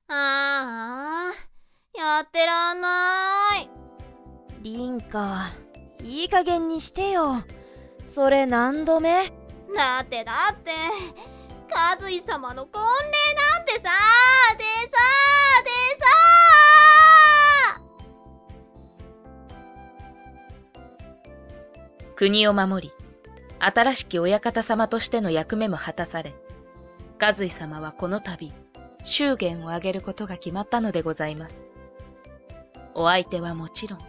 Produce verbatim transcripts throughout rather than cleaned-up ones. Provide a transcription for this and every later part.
ああ、やってらんない。 凛花、いい加減にしてよ。それ何度目？ だってだって和井様の婚礼なんてさ、でさでさ国を守り、新しき親方様としての役目も果たされ、和井様はこの度祝言を挙げることが決まったのでございます。お相手はもちろん、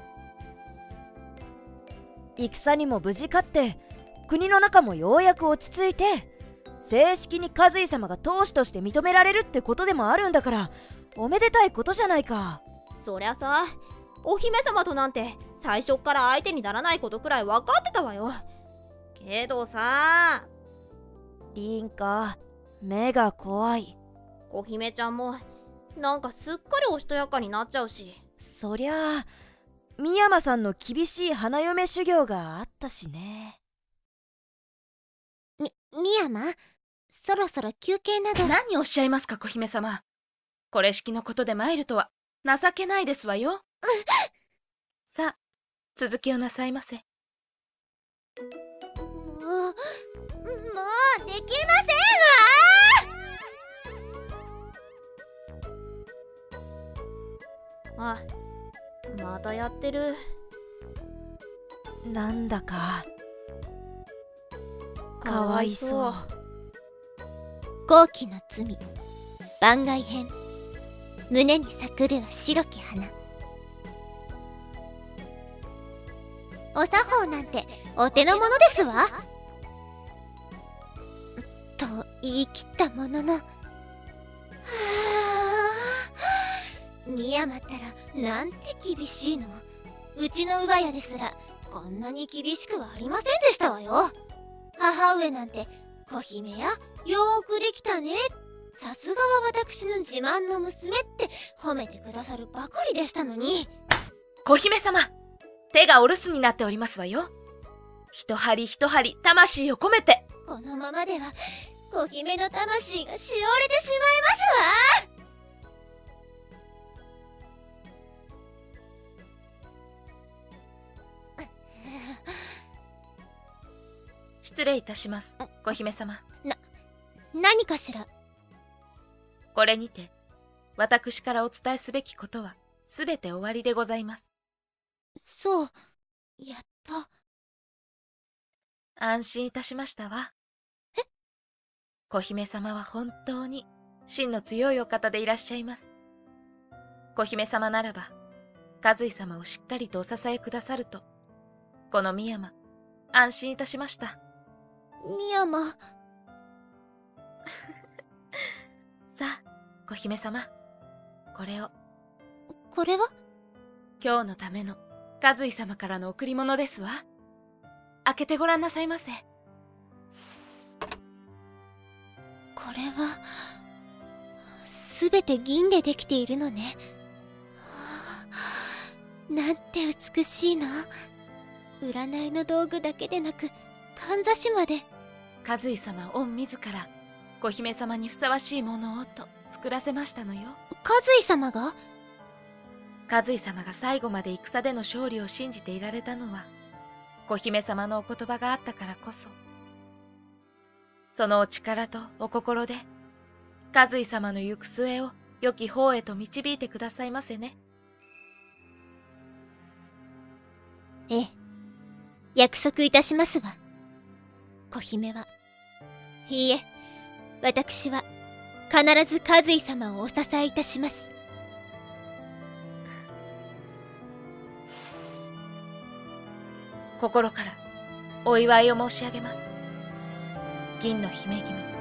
戦にも無事勝って国の中もようやく落ち着いて正式に和井様が当主として認められるってことでもあるんだから、おめでたいことじゃないか。 そりゃさ、お姫様となんて最初っから相手にならないことくらい分かってたわよ。けどさ、 凛花、目が怖い。 お姫ちゃんもなんかすっかりおしとやかになっちゃうし。 そりゃあ深山さんの厳しい花嫁修行があったしね。 み、深山、そろそろ休憩など。 何をおっしゃいますか、小姫様。これしきのことで参るとは情けないですわよ。さあ、続きをなさいませ。 もう、もうできませんわ。あ、またやってる。 なんだかかわいそう。 好奇の罪番外編、胸に咲くるは白き花。お作法なんてお手の物ですわ。と言い切ったものの、はあ、深山ったらなんて厳しいの。うちの乳母屋ですらこんなに厳しくはありませんでしたわよ。母上なんて小姫やよーくできたね、さすがは私の自慢の娘って褒めてくださるばかりでしたのに。 小姫様、手がお留守になっておりますわよ。一針一針魂を込めて。 このままでは小姫の魂がしおれてしまいますわ。 失礼いたします、小姫様。 な、何かしら。 これにて私からお伝えすべきことはすべて終わりでございます。 そう、やっと。 安心いたしましたわ。 え？ 小姫様は本当に芯の強いお方でいらっしゃいます。小姫様ならば和井様をしっかりとお支えくださると、この深山安心いたしました。 深山さあ小姫様、これを。 これは？ 今日のための和井様からの贈り物ですわ。開けてごらんなさいませ。 これはすべて銀でできているのね。はあ、なんて美しいの。占いの道具だけでなくかんざしまで。 和井様御自ら小姫様にふさわしいものをと作らせましたのよ。 和井様が？ 和井様が最後まで戦での勝利を信じていられたのは小姫様のお言葉があったからこそ。そのお力とお心で和井様の行く末を良き方へと導いてくださいませね。 ええ、約束いたしますわ。小姫は、いいえ、私は必ず和井様をお支えいたします。 心からお祝いを申し上げます。銀の姫君。